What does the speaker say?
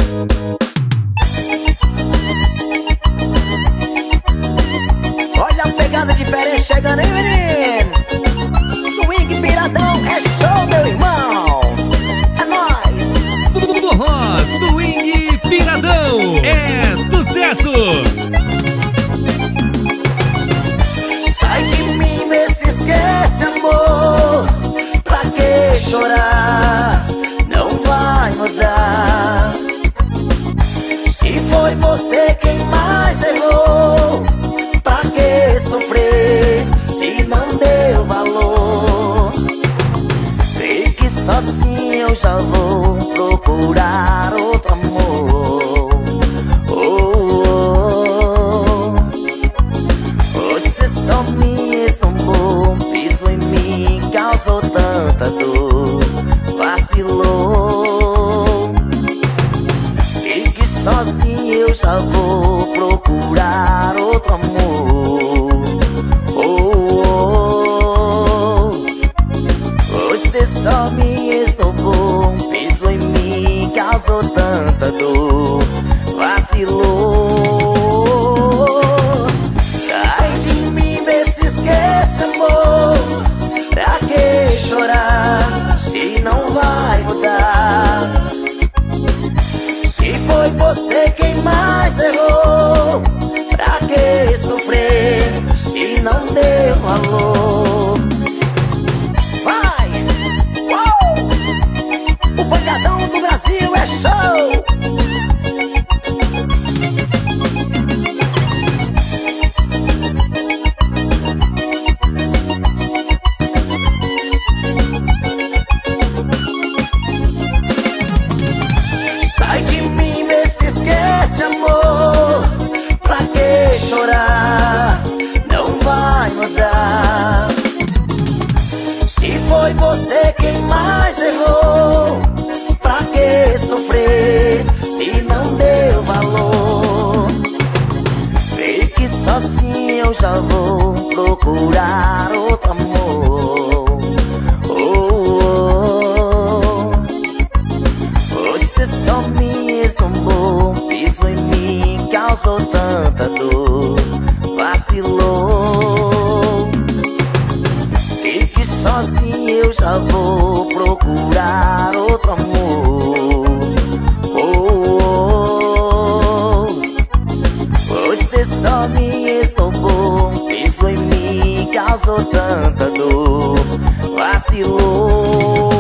Olha a pegada diferente chegando, hein, menino? Swing piradão, é show, meu irmão. É nóis. Forró, swing piradão, é sucesso. Sai de mim, vê se esquece, amor. Pra que chorar? Não vai mudar. Se foi você quem mais errou, pra que sofrer se não deu valor? Fique sozinho, eu já vou procurar outro amor. Você só me esnombou, pisou em mim, causou tanta dor, vacilou. Fique sozinho, eu já vou procurar outro amor. Você só me esnombou, pisou em mim, causou tanta dor, vacilou. Sai de mim, vê se esquece, amor. Pra que chorar se não vai mudar? Se foi você quem mais errou, pra que sofrer se não deu valor? Vai! Uou! O pancadão do Brasil é show! Sai de mim, vê se esquece, amor. Pra que chorar? Não vai mudar. Se foi você quem mais errou, pra que sofrer se não deu valor? Fique sozinho, eu já vou procurar outro amor. Você só me esnombou, pisou em mim, causou tanta dor, vacilou. Fique sozinho, eu já vou procurar outro amor. Você só me esnombou, pisou em mim, causou tanta dor, vacilou.